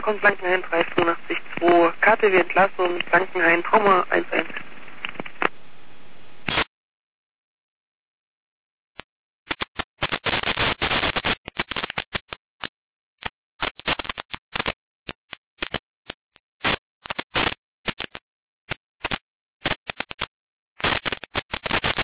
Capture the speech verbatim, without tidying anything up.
Markon Blankenhain drei zwei zwei, K T W Entlassung, Blankenhain, Trauma eins eins